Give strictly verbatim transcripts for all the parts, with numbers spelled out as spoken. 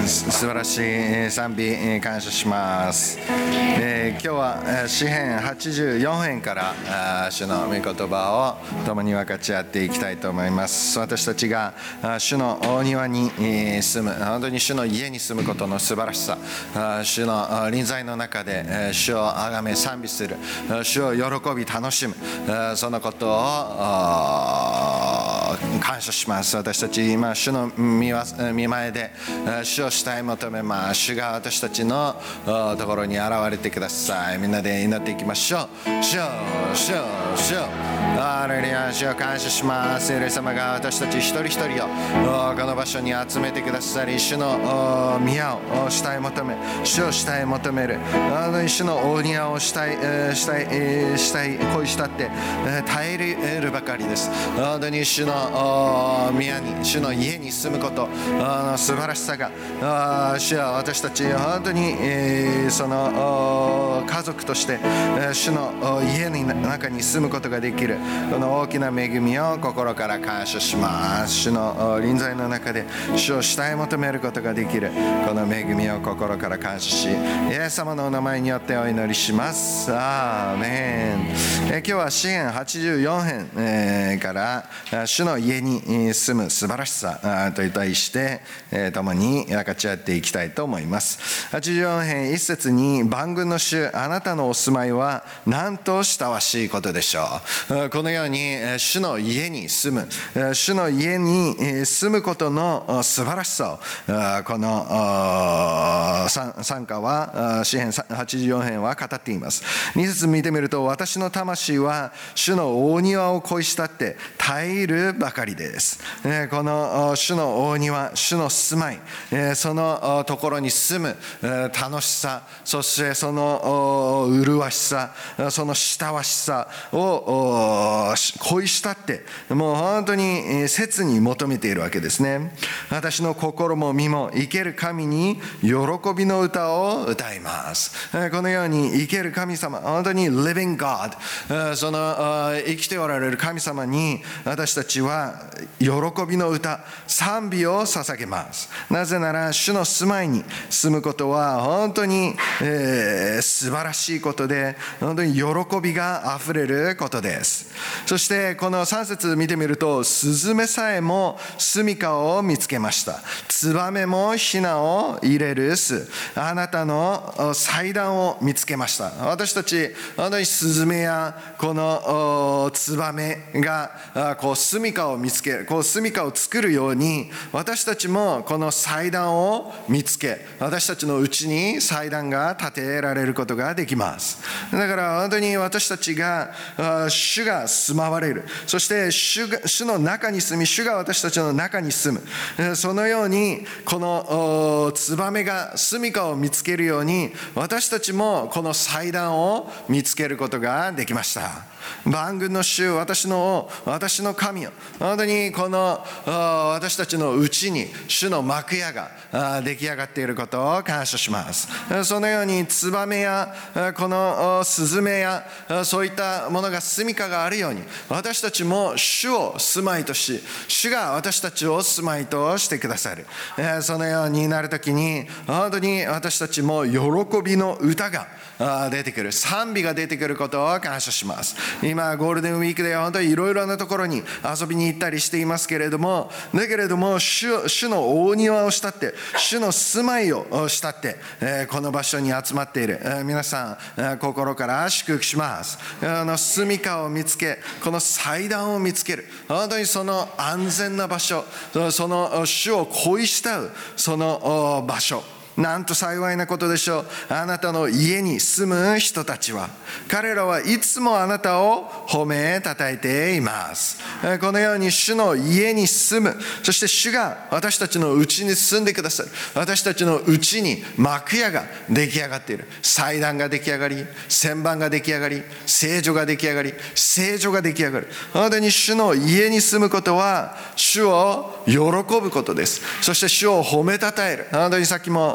素晴らしい賛美感謝します。えー、今日は詩編はちじゅうよん編から主の御言葉を共に分かち合っていきたいと思います。私たちが主の大庭に住む、本当に主の家に住むことの素晴らしさ、主の臨在の中で主を崇め賛美する、主を喜び楽しむ、そのことを感謝します。私たち今主の御前で主を慕い求めます。主が私たちのところに現れてください。みんなで祈っていきましょう。主よ、主よ、主よ、ハレルヤ、主を感謝します。イエス様が私たち一人一人をこの場所に集めてくださり、主の宮を慕い求め、主を慕い求める、主の大庭を慕い慕い慕い恋したって耐えるばかりです。本当に主の宮に、主の家に住むことの素晴らしさが、主は私たち本当にその家族として主の家の中に住むことができる、この大きな恵みを心から感謝します。主の臨在の中で主を慕い求めることができる、この恵みを心から感謝し、イエス様のお名前によってお祈りします。アーメン。え今日は詩編はちじゅうよん編、えー、から主の家に住む素晴らしさと題して、えー、共に分かち合っていきたいと思います。はちじゅうよん編一節に、万軍の主、あなたのお住まいはなんと親しいことでしょう。このように主の家に住む、主の家に住むことの素晴らしさを、この賛歌は詩編はちじゅうよん編は語っています。に節見てみると、私の魂は主の大庭を恋したって耐えるばかりです。この主の大庭、主の住まい、そのところに住む楽しさ、そしてその麗しさ、その親しさを恋したって、もう本当に切に求めているわけですね。私の心も身も生ける神に喜びの歌を歌います。このように生ける神様、本当に Living God、 その生きておられる神様に私たちは喜びの歌、賛美を捧げます。なぜなら主の住まいに住むことは本当に、えー、素晴らしいことで、本当に喜びがあふれることです。そしてこのさん節見てみると、スズメさえも住処を見つけました。ツバメもヒナを入れる巣、あなたの祭壇を見つけました。私たち本当にスズメやこのツバメがこう住処を見つける、こう住処を作るように、私たちもこの祭壇を見つけ、私たちのうちに祭壇が建てられることができます。だから本当に私たちが主が住まわれる、そして主が、主の中に住み、主が私たちの中に住む、そのようにこのツバメが住処を見つけるように、私たちもこの祭壇を見つけることができました。万軍の主、私の王、私の神よ、本当にこの私たちのうちに主の幕屋が出来上がっていることを感謝します。そのようにツバメやこのスズメやそういったものが住処があるように、私たちも主を住まいとし、主が私たちを住まいとしてくださる。そのようになるときに、本当に私たちも喜びの歌が出てくる、賛美が出てくることを感謝します。今ゴールデンウィークで本当にいろいろなところに遊びに行ったりしていますけれども、だけれども 主, 主の大庭を慕って、主の住まいを慕って、えー、この場所に集まっている、えー、皆さん、えー、心から祝福します。あの住処を見つけ、この祭壇を見つける、本当にその安全な場所、その主を恋慕うその場所、なんと幸いなことでしょう。あなたの家に住む人たちは、彼らはいつもあなたを褒めたたえています。このように主の家に住む、そして主が私たちのうちに住んでくださる。私たちのうちに幕屋が出来上がっている。祭壇が出来上がり、旋盤が出来上がり、聖女が出来上がり、聖女が出来上がる。本当に主の家に住むことは主を喜ぶことです。そして主を褒めたたえる。本当にさっきも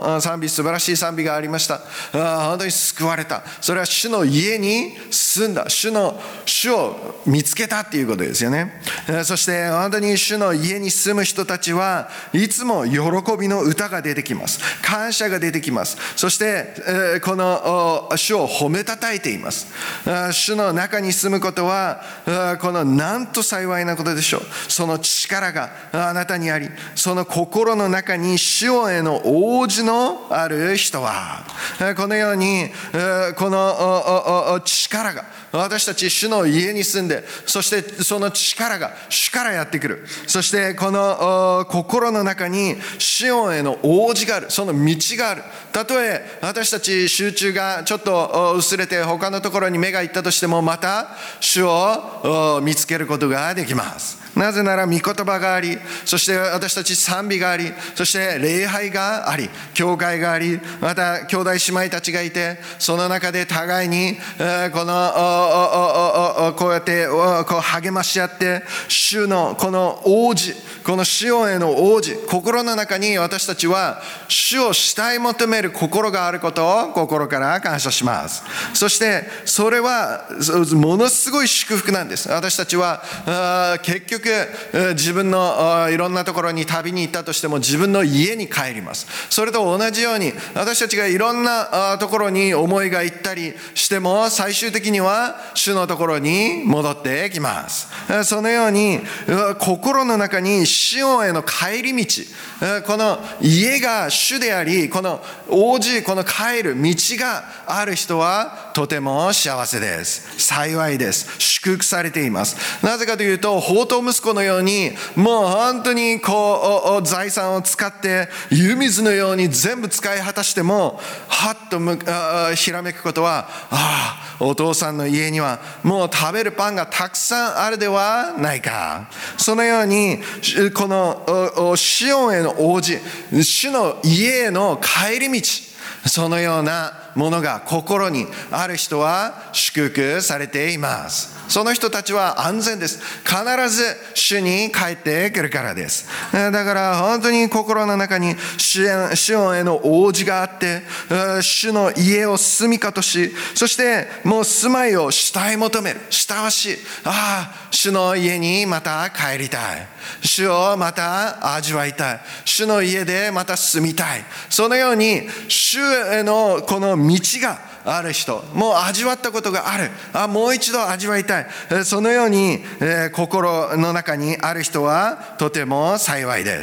の賛美、素晴らしい賛美がありました。本当に救われた。それは主の家に住んだ、主の主を見つけたっていうことですよね。そして本当に主の家に住む人たちはいつも喜びの歌が出てきます。感謝が出てきます。そしてこの主を褒めたたえています。主の中に住むことはこのなんと幸いなことでしょう。その力があなたにあり、その心の中に主への応じのある人は、このようにこの力が私たち主の家に住んで、そしてその力が主からやってくる。そしてこの心の中に主への応じがある、その道がある。たとえ私たち集中がちょっと薄れて他のところに目がいったとしても、また主を見つけることができます。なぜなら御言葉があり、そして私たち賛美があり、そして礼拝があり、教会があり、また兄弟姉妹たちがいて、その中で互いにこのこうやってこう励まし合って、主のこの応じ、この主への応じ、心の中に私たちは主を慕い求める心があることを心から感謝します。そしてそれはものすごい祝福なんです。私たちは結局自分のいろんなところに旅に行ったとしても自分の家に帰ります。それと同じように私たちがいろんなところに思いが行ったりしても、最終的には主のところに戻ってきます。そのように心の中に主への帰り道、この家が主であり、この応じ、この帰る道がある人はとても幸せです。幸いです。祝福されています。なぜかというと、放蕩息子のようにもう本当にこう財産を使って湯水のように全部使い果たしても、はっとむひらめくことは、ああお父さんの家にはもう食べるパンがたくさんあるではないか。そのようにこのシオンへの応じ、主の家への帰り道、そのようなものが心にある人は祝福されています。その人たちは安全です。必ず主に帰ってくるからです。だから本当に心の中に主への応じがあって、主の家を住みかとし、そしてもう住まいを慕い求める、慕わしい、ああ主の家にまた帰りたい、主をまた味わいたい、主の家でまた住みたい。そのように主へのこの道がある人、もう味わったことがある、あもう一度味わいたい、そのように、えー、心の中にある人はとても幸いです。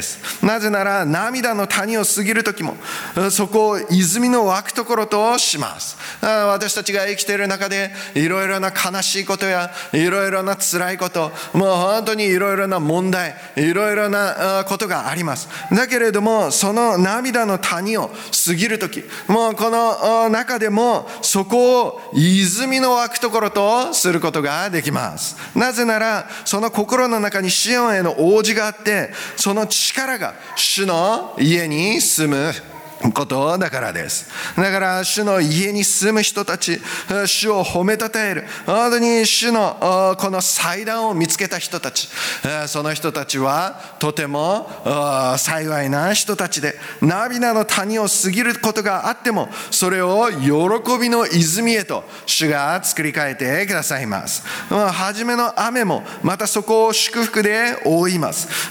なぜなら涙の谷を過ぎるときもそこを泉の湧くところとします。私たちが生きている中でいろいろな悲しいことやいろいろな辛いこと、もう本当にいろいろな問題、いろいろなことがあります。だけれどもその涙の谷を過ぎるとき、もうこの中でもそこを泉の湧くところとすることができます。なぜならその心の中にシオンへの応じがあって、その力が主の家に住むことだからです。だから主の家に住む人たち、主を褒めたたえる、本当に主のこの祭壇を見つけた人たち、その人たちはとても幸いな人たちで、涙の谷を過ぎることがあってもそれを喜びの泉へと主が作り変えてくださいます。初めの雨もまたそこを祝福で覆います。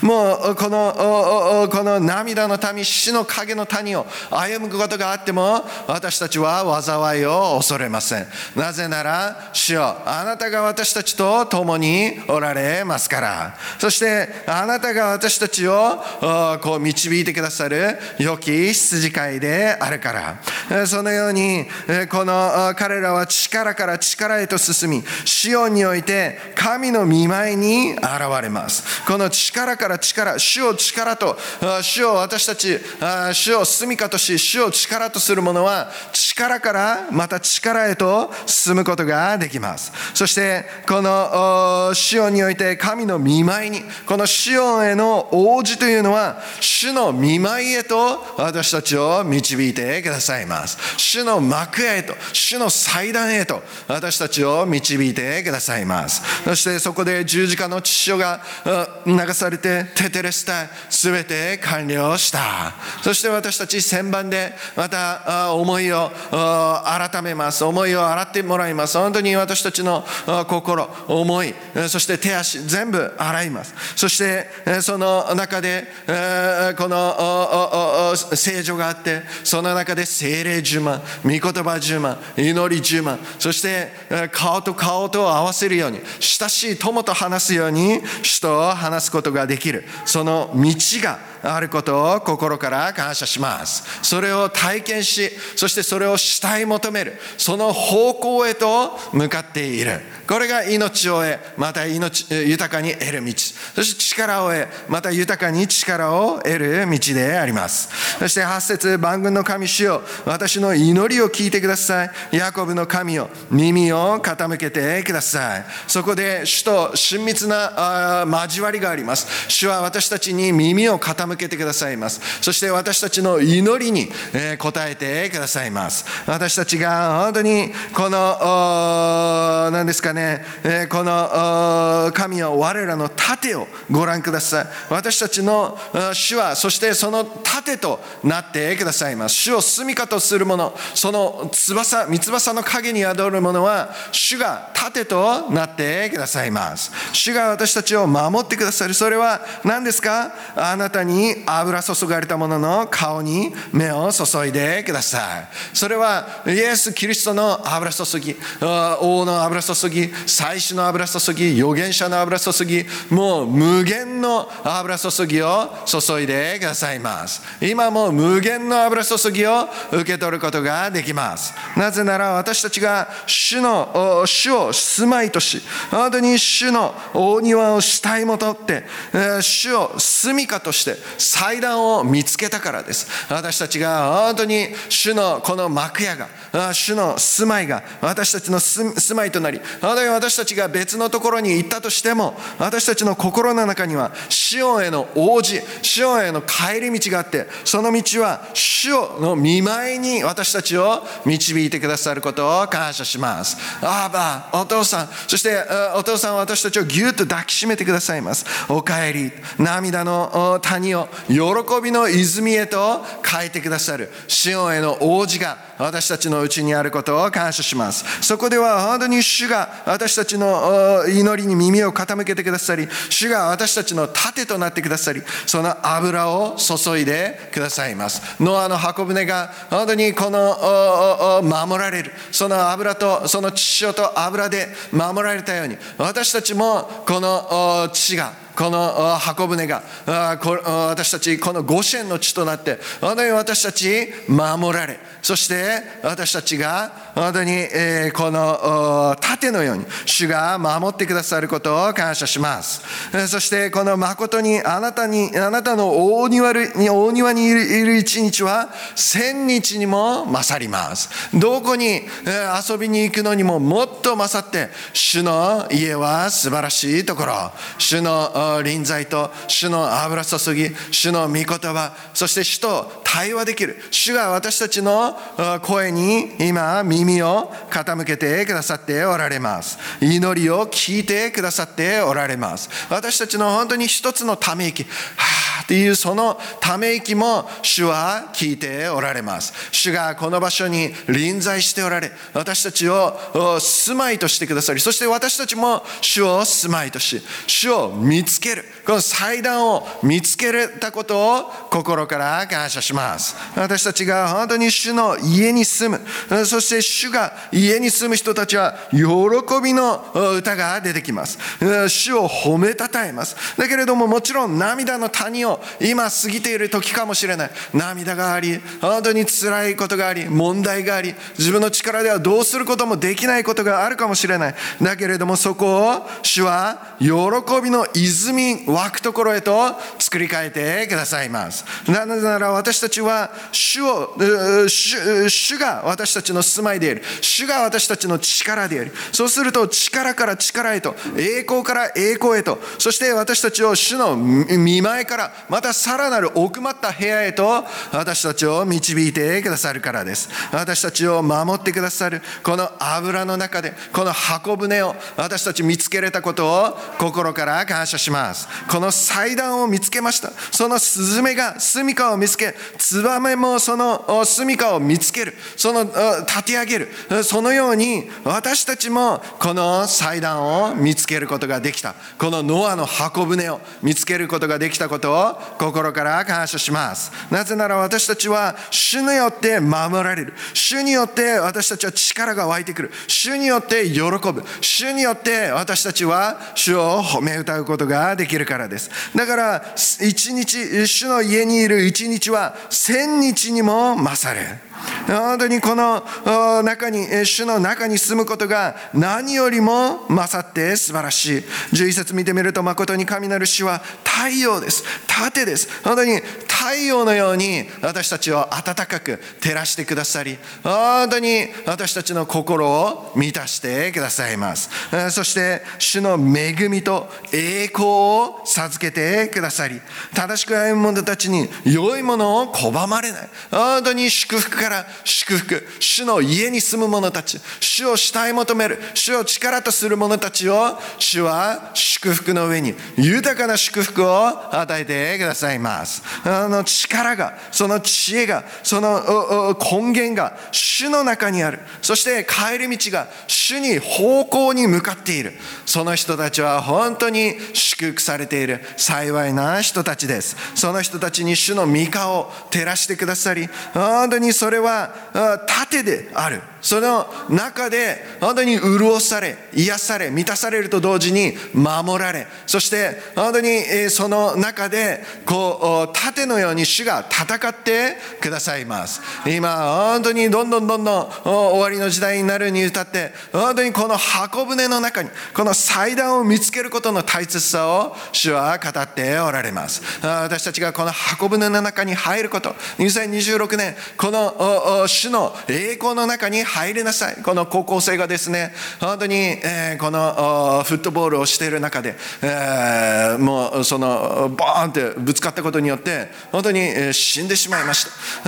もうこのこの涙の谷、死の影の谷を歩むことがあっても私たちは災いを恐れません。なぜなら主よ、あなたが私たちと共におられますから。そしてあなたが私たちをこう導いてくださる良き羊飼いであるから。そのようにこの彼らは力から力へと進み、シオンにおいて神の御前に現れます。この力から力、主を力と、主を私たち、主を住みかとし、主を力とする者は力からまた力へと進むことができます。そしてこのシオンにおいて神の御前に、このシオンへの応じというのは主の御前へと私たちを導いてくださいます。主の幕屋へと、主の祭壇へと私たちを導いてくださいます。そしてそこで十字架の血潮が流されてテテレスタイ、すべて完了した。そして私たち旋盤でまた思いを改めます。思いを洗ってもらいます。本当に私たちの心、思い、そして手足全部洗います。そしてその中でこの聖女があって、その中で聖霊じゅうまん、御言葉じゅうまん、祈りじゅうまん、そして顔と顔と合わせるように、親しい友と話すように主と話すことができる、その道があることを心から感謝します。それを体験し、そしてそれを主体求める、その方向へと向かっている。これが命を得、また命豊かに得る道、そして力を得、また豊かに力を得る道であります。そしてはち節、万軍の神主よ、私の祈りを聞いてください。ヤコブの神よ、耳を傾けてください。そこで主と親密な交わりがあります。主は私たちに耳を傾けてくださいます。そして私たちの祈りに応えてくださいます。私たちが本当にこの何ですかね、この神よ、我らの盾をご覧ください。私たちの主はそしてその盾となってくださいます。主を住処とする者、その翼、三翼の影に宿る者は主が盾となってくださいます。主が私たちを守ってくださる。それは何ですか？あなたに油注がれた者の顔に目を注いでください。それはイエス・キリストの油注ぎ、王の油注ぎ、祭司の油注ぎ、預言者の油注ぎ、もう無限の油注ぎを注いでくださいます。今も無限の油注ぎを受け取ることができます。なぜなら私たちが主の主を住まいとし、本当に主の大庭を主体もとって主を住処として祭壇を見つけたからです。私たちが本当に主のこの幕屋が、主の住まいが私たちの住まいとなり、本当に私たちが別のところに行ったとしても、私たちの心の中にはシオンへの応じ、シオンへの帰り道があって、その道は主の御前に私たちを導いてくださることを感謝します。アーバ、お父さん、そしてお父さんは私たちをぎゅっと抱きしめてくださいます。お帰り、涙の谷を喜びの泉へと変えてくださるシオンへの王子が私たちのうちにあることを感謝します。そこでは本当に主が私たちの祈りに耳を傾けてくださり、主が私たちの盾となってくださり、その油を注いでくださいます。ノアの箱舟が本当にこの守られる、その油とその血潮と油で守られたように、私たちもこの血が、この箱舟が私たちこのゴシェンの地となって、本当に私たち守られ、そして私たちが本当にこの盾のように主が守ってくださることを感謝します。そしてこの誠にあなたにあなたの大庭に大庭にいる一日は千日にも勝ります。どこに遊びに行くのにももっと勝って、主の家は素晴らしいところ、主の臨在と主の油注ぎ、主の御言葉、そして主と対話できる。主が私たちの声に今耳を傾けてくださっておられます。祈りを聞いてくださっておられます。私たちの本当に一つのため息、はぁっていうそのため息も主は聞いておられます。主がこの場所に臨在しておられ、私たちを住まいとしてくださり、そして私たちも主を住まいとし、主を見つける、この祭壇を見つけたことを心から感謝します。私たちが本当に主の家に住む、そして主が家に住む人たちは喜びの歌が出てきます。主を褒めたたえます。だけれどももちろん涙の谷を今過ぎている時かもしれない。涙があり、本当に辛いことがあり、問題があり、自分の力ではどうすることもできないことがあるかもしれない。だけれどもそこを主は喜びの泉湧くところへと作り変えてくださいます。なぜなら私たちは主を主、主が私たちの住まいであり、主が私たちの力であり、そうすると力から力へと、栄光から栄光へと、そして私たちを主の御前からまたさらなる奥まった部屋へと私たちを導いてくださるからです。私たちを守ってくださるこの油の中でこの箱舟を私たち見つけれたことを心から感謝します。この祭壇を見つけました。そのスズメが住処を見つけ、ツバメもその住処を見つける、その立て上げる、そのように私たちもこの祭壇を見つけることができた。このノアの箱舟を見つけることができたことを心から感謝します。なぜなら私たちは主によって守られる。主によって私たちは力が湧いてくる。主によって喜ぶ。主によって私たちは主を褒め歌うことができるからです。だから一日、主の家にいる一日は千日にも勝る。本当にこの中に、主の中に住むことが何よりも勝って素晴らしい。じゅういっ節見てみると、誠に神なる主は太陽です。盾です。本当に太陽のように私たちを暖かく照らしてくださり、本当に私たちの心を満たしてくださいます。そして主の恵みと栄光を授けてくださり、正しく歩む者たちに良いものを拒まれない。本当に祝福から祝福、主の家に住む者たち、主を慕い求める、主を力とする者たちを主は祝福の上に豊かな祝福を与えてくださいます。あの力が、その知恵が、その根源が主の中にある。そして帰り道が主に方向に向かっている。その人たちは本当に祝福されている幸いな人たちです。その人たちに主の御顔を照らしてくださり、本当にそれは盾である。その中で本当に潤され、癒され、満たされると同時に守られ、そして本当にその中でこう盾のように主が戦ってくださいます。今本当にどんどんどんどん終わりの時代になるに至って、本当にこの箱舟の中にこの祭壇を見つけることの大切さを主は語っておられます。私たちがこの箱舟の中に入ること、にせんにじゅうろくねんこの主の栄光の中に入りなさい。この高校生がですね、本当に、えー、このフットボールをしている中で、えー、もうそのバーンってぶつかったことによって本当に死んでしまいました。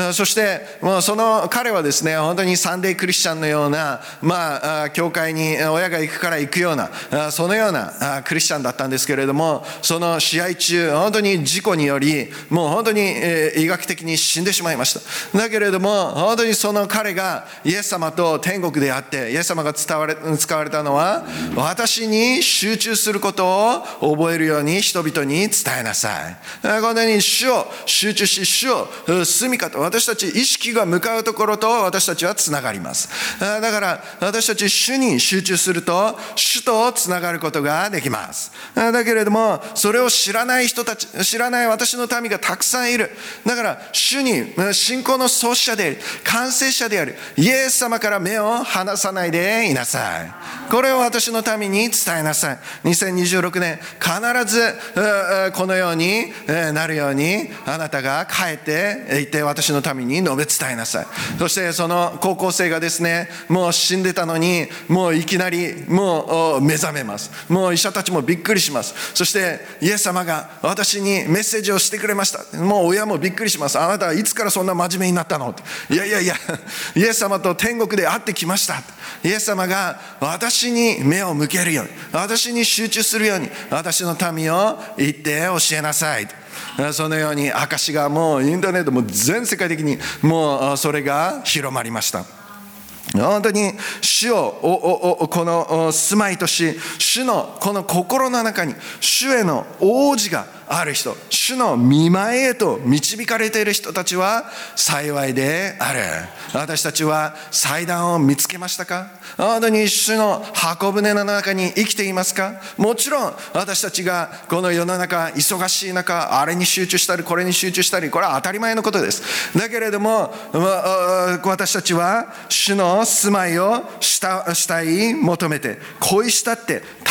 そしてもうその彼はですね、本当にサンデークリスチャンのような、まあ教会に親が行くから行くようなそのようなクリスチャンだったんですけれども、その試合中本当に事故によりもう本当に医学的に死んでしまいました。だけれども本当にその彼がイエス様と天国であって、イエス様が伝われ使われたのは、私に集中することを覚えるように人々に伝えなさい。このように主を集中し、主を住みかと、私たち意識が向かうところと私たちはつながります。だから私たち主に集中すると主とつながることができます。だけれどもそれを知らない人たち、知らない私の民がたくさんいる。だから主に信仰の創始者であり完成者であるイエス様から目を離さないでいなさい。これを私のために伝えなさい。にせんにじゅうろくねん必ずこのようになるようにあなたが帰っていて私のために述べ伝えなさい。そしてその高校生がですね、もう死んでたのにもういきなりもう目覚めます。もう医者たちもびっくりします。そしてイエス様が私にメッセージをしてくれました。もう親もびっくりします。あなたはいつからそんな真面目になったの？いやいやいや、イエス様と天国で会ってきました。イエス様が私に目を向けるように、私に集中するように私の民を言って教えなさい。そのように証がもうインターネットも全世界的にもうそれが広まりました。本当に主をこの住まいとし、主のこの心の中に主への応じがある人、主の御前へと導かれている人たちは幸いである。私たちは祭壇を見つけましたか？本当に主の箱舟の中に生きていますか？もちろん私たちがこの世の中忙しい中、あれに集中したりこれに集中したり、これは当たり前のことです。だけれども私たちは主の住まいをしたい求めて恋したって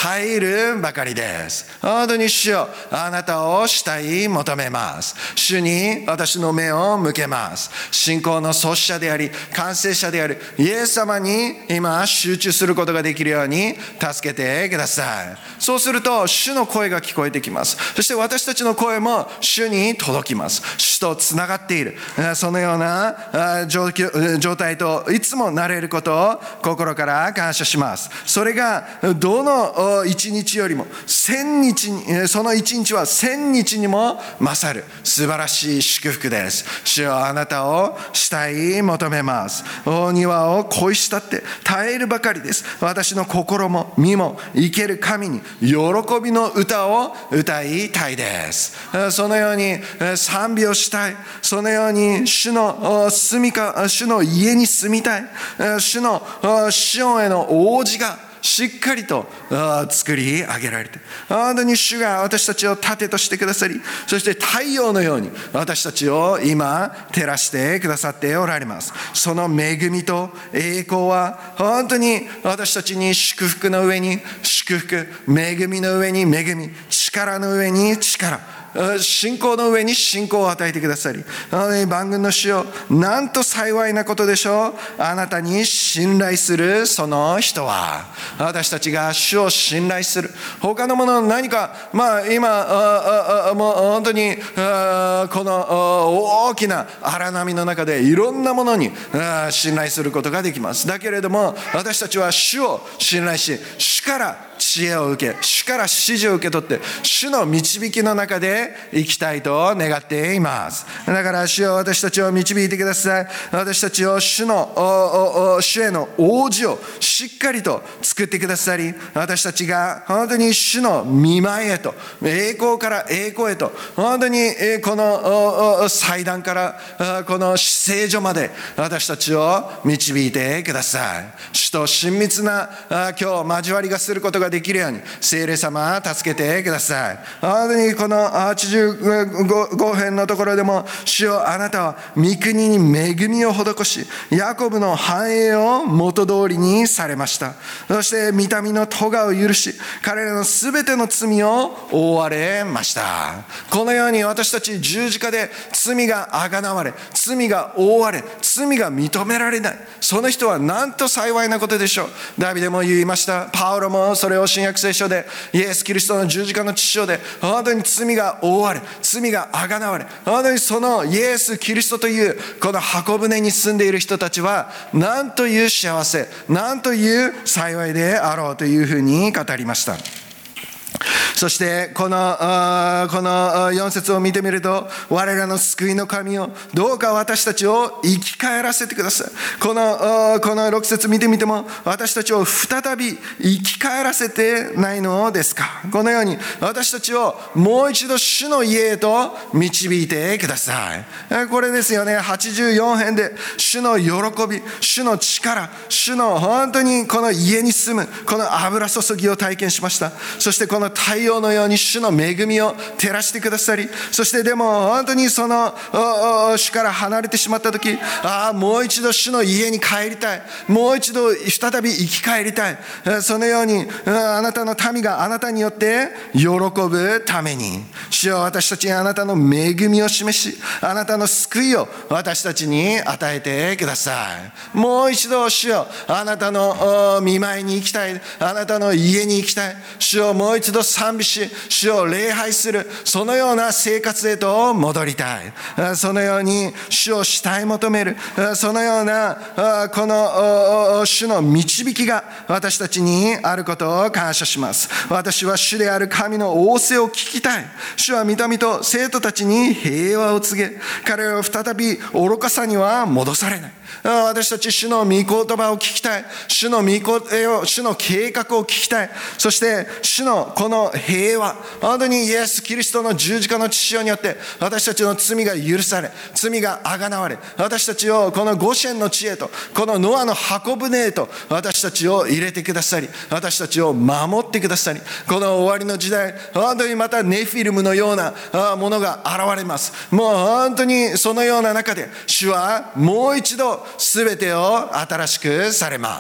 絶えるばかりです。本当に主よ、あなたを慕い求めます。主に私の目を向けます。信仰の創始者であり完成者であるイエス様に今集中することができるように助けてください。そうすると主の声が聞こえてきます。そして私たちの声も主に届きます。主とつながっている、そのような状況、状態といつもなれることを心から感謝します。それがどの一日よりも千日に、その一日は千日にも勝る素晴らしい祝福です。主よ、あなたを慕い求めます。お庭を恋したって耐えるばかりです。私の心も身も生ける神に喜びの歌を歌いたいです。そのように賛美をしたい。そのように主の住みか、主の家に住みたい。主のシオンへの王子がしっかりと作り上げられて、本当に主が私たちを盾としてくださり、そして太陽のように私たちを今照らしてくださっておられます。その恵みと栄光は本当に私たちに祝福の上に祝福、恵みの上に恵み、力の上に力、信仰の上に信仰を与えてくださり、万軍の主よ、なんと幸いなことでしょう。あなたに信頼するその人は、私たちが主を信頼する他のもの何か、まあ今ああもう本当にあこの大きな荒波の中でいろんなものに信頼することができます。だけれども私たちは主を信頼し、主から知恵を受け、主から指示を受け取って主の導きの中で生きたいと願っています。だから主よ、私たちを導いてください。私たちを主の主への王子をしっかりと作ってくださり、私たちが本当に主の御前へと、栄光から栄光へと、本当にこの祭壇からこの聖所まで私たちを導いてください。主と親密な今日交わりがすることができるように聖霊様助けてください。本当にこのはちじゅうご編のところでも、主よ、あなたは御国に恵みを施し、ヤコブの繁栄を元通りにされました。そして御民の咎を許し、彼らのすべての罪を覆われました。このように私たち十字架で罪があがなわれ、罪が覆われ、罪が認められない、その人はなんと幸いなことでしょう。ダビデも言いました。パウロもそれを新約聖書で、イエス・キリストの十字架の父親で本当に罪が覆われ、罪があがなわれ、本当にそのイエス・キリストというこの箱舟に住んでいる人たちはなんという幸せ、なんという幸いであろうというふうに語りました。そしてこのこのよん節を見てみると、我らの救いの神をどうか私たちを生き返らせてください。このこのろく節見てみても、私たちを再び生き返らせてないのですか。このように私たちをもう一度主の家へと導いてください。これですよね。はちじゅうよん編で主の喜び、主の力、主の本当にこの家に住むこの油注ぎを体験しました。そしてこの太陽のように主の恵みを照らしてくださり、そしてでも本当にその主から離れてしまった時、ああもう一度主の家に帰りたい、もう一度再び生き返りたい、そのようにあなたの民があなたによって喜ぶために、主よ、私たちにあなたの恵みを示し、あなたの救いを私たちに与えてください。もう一度主よ、あなたの御前に行きたい、あなたの家に行きたい、主よ、もう一度賛美し、主を礼拝する、そのような生活へと戻りたい。そのように主を慕い求める、そのようなこの主の導きが私たちにあることを感謝します。私は主である神の仰せを聞きたい。主は御民と生徒たちに平和を告げ、彼らを再び愚かさには戻されない。私たち主の御言葉を聞きたい。主の御声を、主の計画を聞きたい。そして主のこの平和、本当にイエス・キリストの十字架の血潮によって私たちの罪が許され、罪があがなわれ、私たちをこのゴシェンの地へと、このノアの箱舟へと私たちを入れてくださり、私たちを守ってくださり、この終わりの時代、本当にまたネフィルムのようなものが現れます。もう本当にそのような中で主はもう一度全てを新しくされます。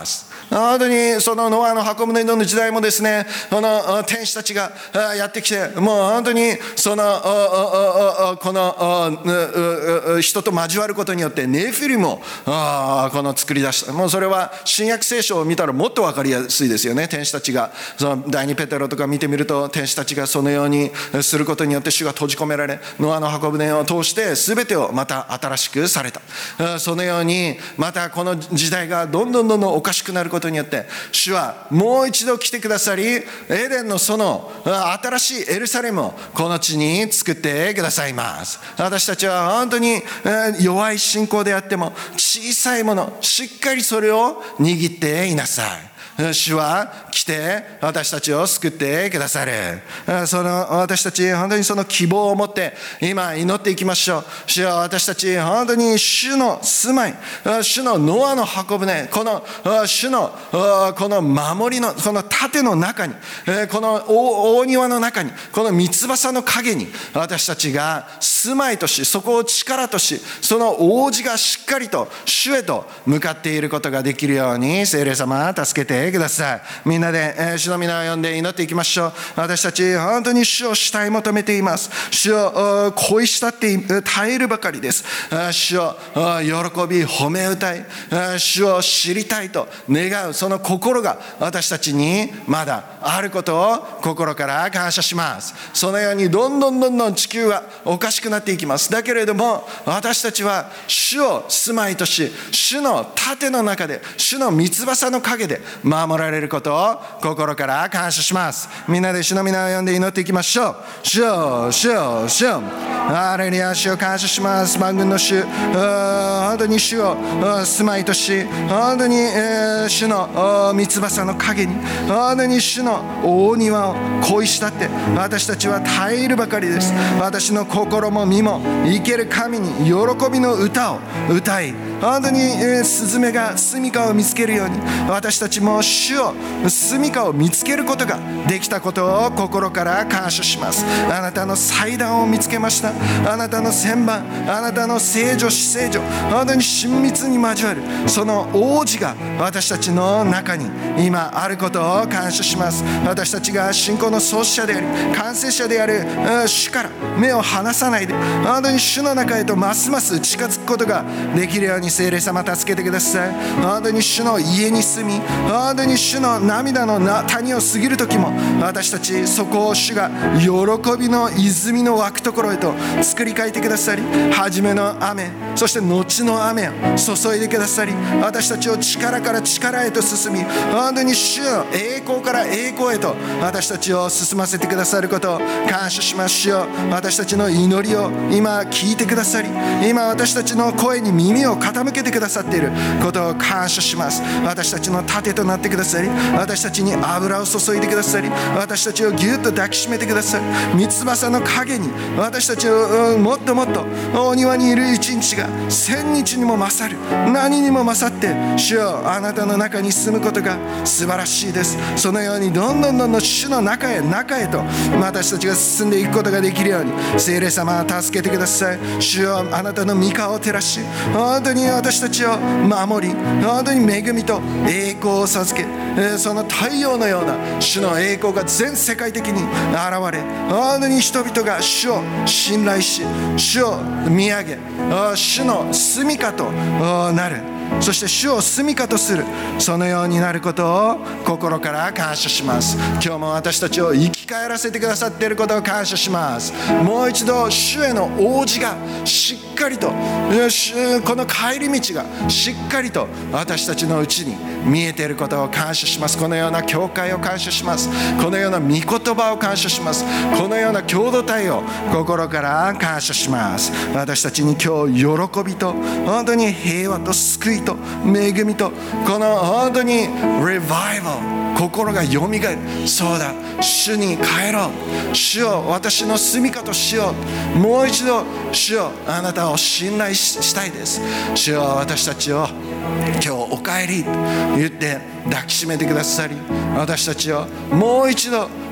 本当にそのノアの箱舟の時代もですね、この天使たちがやってきて、もう本当にそのこの人と交わることによってネフィリムをこの作り出した。もうそれは新約聖書を見たらもっと分かりやすいですよね。天使たちがその第二ペテロとか見てみると、天使たちがそのようにすることによって主が閉じ込められ、ノアの箱舟を通して全てをまた新しくされた。そのようにまたこの時代がどんどんどんどんおかしくなることによって、主はもう一度来てくださり、エデンのその新しいエルサレムをこの地に作ってくださいます。私たちは本当に弱い信仰であっても、小さいものしっかりそれを握っていなさい。主は来て私たちを救ってくださる。その私たち本当にその希望を持って今祈っていきましょう。主は私たち本当に主の住まい、主のノアの箱舟、この主のこの守りのこの盾の中に、この大庭の中に、この三翼の陰に私たちが住まいとし、そこを力とし、その王子がしっかりと主へと向かっていることができるように聖霊様助けてください。みんなで、えー、主の皆を呼んで祈っていきましょう。私たち本当に主を主体求めています。主を恋したって耐えるばかりです。主を喜び褒め歌い、主を知りたいと願うその心が私たちにまだあることを心から感謝します。そのようにどんどんどんどん地球はおかしくなっていきます。だけれども私たちは主を住まいとし、主の盾の中で、主の三翼の陰で守られることを心から感謝します。みんなで主の皆を呼んで祈っていきましょう。主よ、主よ、主よ、ハレルヤ、主を感謝します。万軍の主、本当に主を住まいとし、本当に主の三翼の陰に、本当に主の大庭を恋したって私たちは耐えるばかりです。私の心も身も生ける神に喜びの歌を歌い、本当にスズメが住処を見つけるように、私たちも主を住処を見つけることができたことを心から感謝します。あなたの祭壇を見つけました。あなたの旋盤、あなたの聖女、至聖女、本当に親密に交わるその王子が私たちの中に今あることを感謝します。私たちが信仰の創始者であり完成者である主から目を離さないで、本当に主の中へとますます近づくことができるように聖霊様助けてください。本当に主の家に住み、本当に主の涙の谷を過ぎる時も私たちそこを主が喜びの泉の湧くところへと作り変えてくださり、初めの雨、そして後の雨を注いでくださり、私たちを力から力へと進み、本当に主の栄光から栄光へと私たちを進ませてくださることを感謝しましょう。私たちの祈りを今聞いてくださり、今私たちの声に耳を傾けてくださっていることを感謝します。私たちの盾となってくださり、私たちに油を注いでくださり、私たちをぎゅっと抱きしめてくださり、三翼の陰に私たちをもっともっとお庭にいる一日が千日にも勝る、何にも勝って、主よあなたの中に住むことが素晴らしいです。そのようにどんどんどんどん主の中へ中へと私たちが進んでいくことができるように聖霊様助けてください。主よあなたの御顔を照らし、本当に私たちを守り、本当に恵みと栄光を授け、その太陽のような主の栄光が全世界的に現れ、本当に人々が主を信頼し、主を見上げ、主の住処となる、そして主を住処とする、そのようになることを心から感謝します。今日も私たちを生き返らせてくださっていることを感謝します。もう一度主への応じがしっかりと、この帰り道がしっかりと私たちのうちに見えていることを感謝します。このような教会を感謝します。このような御言葉を感謝します。このような共同体を心から感謝します。私たちに今日喜びと本当に平和と救いと恵みと、この本当にリバイバル、心がよみがえる。そうだ、主に帰ろう。主を私の住処としよう。もう一度主をあなたを信頼したいです。主よ私たちを今日お帰りと言って抱きしめてくださり、私たちをもう一度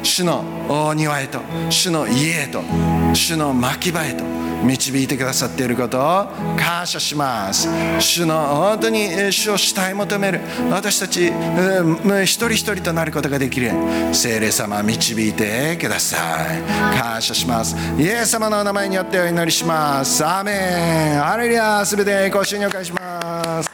主の庭へと、主の家へと、主の牧場へと導いてくださっていることを感謝します。主の本当に主を主体求める私たち一人一人となることができるように聖霊様導いてください。感謝します。イエス様のお名前によってお祈りします。アーメン。ハレルヤ。すべてご主にお返しします。